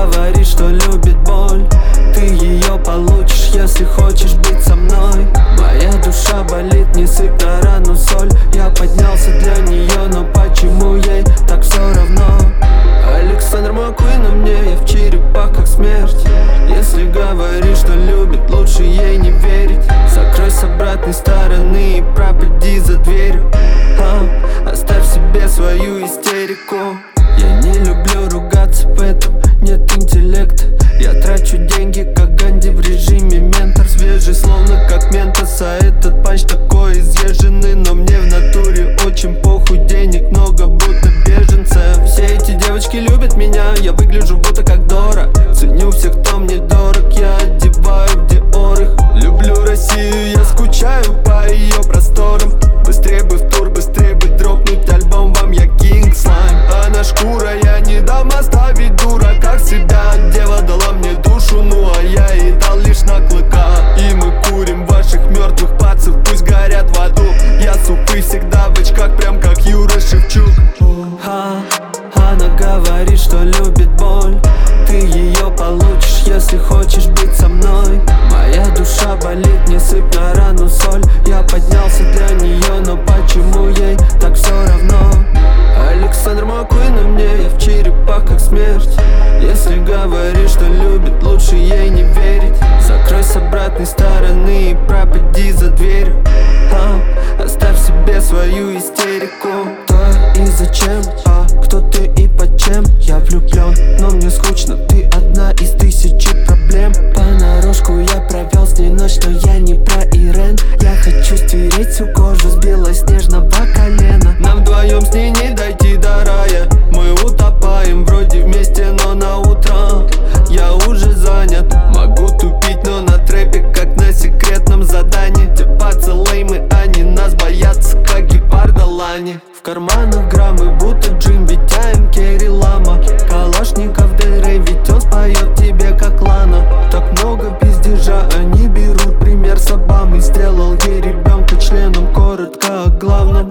говорит, что любит боль. Ты ее получишь, если хочешь быть со мной. Моя душа болит, не сыпь на рану соль. Я поднялся для нее, но почему ей так все равно? Александр Маккуин на мне, я в черепах как смерть. Если говоришь, что любит, лучше ей не верить. Закрой с обратной стороны и пропади за дверью. Оставь себе свою истерику. Я не люблю ругаться, в этом нет интеллекта. Я трачу деньги, как Ганди в режиме ментор. Свежий, словно как ментос, а этот панч такой изъезженный. Но мне в натуре очень похуй, денег много, будто беженцев. Все эти девочки любят меня, я выгляжу будто как Дора. Ценю всех, кто мне дорог, я одеваю в Диор их. Люблю Россию, я скучаю по ее просторам. Быстрее бы в тур, быстрее бы дропнуть альбом вам, я King Slime. Она шкура, я не дам оставить дура, как себя. Дева дала мне душу, ну а я ей дал лишь на клыка. И мы курим ваших мертвых пацев, пусть горят в аду. Я супый всегда в очках, прям как Юра Шевчук. Она говорит, что любит боль. Ты ее получишь, если хочешь быть со мной. Моя душа болит, не сыпь на рану соль. Я поднялся для нее, но почему ей так все равно? Александр Маккуин на мне, я в черепах как смерть. Если говоришь, что любит, лучше ей не верить. Закрой с обратной стороны и пропади за дверью. Оставь себе свою истерику. Кто и зачем, кто ты и под чем? Я влюблен, но мне скучно. Ты одна из тысячи проблем. Понарошку я провел с ней ночь, но я не про Ирен. Я хочу стереть всю кожу с белоснежного колена. Нам вдвоем с ней не дойти до рая. Мы утопаем вроде вместе, но на утро я уже занят. Могу тупить, но на трэпе, как на секретном задании. Те пацаны мы, они нас боятся, как гепарда лани. В карманах граммы, будто Джимби, тяем Керри Лама. Калашников Дель Рей, ведь он споет тебе как Лана. Так много пиздежа, они берут пример с Обамы. Сделал ей ребенка членом, коротко о главном.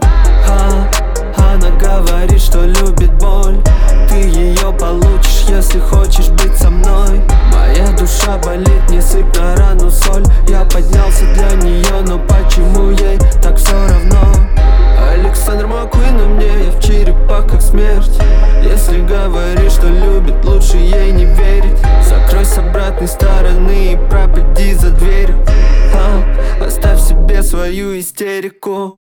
Она говорит, что любит боль. Ты ее получишь, если хочешь быть со мной. Моя душа болит, не сыпь на рану соль. Я поднялся для нее, но почему ей так все равно? Александр Маккуин на мне, я в черепах как смерть. Если говоришь, что любит, лучше ей не верить. Закрой с обратной стороны и пропади за дверью. Оставь себе свою истерику.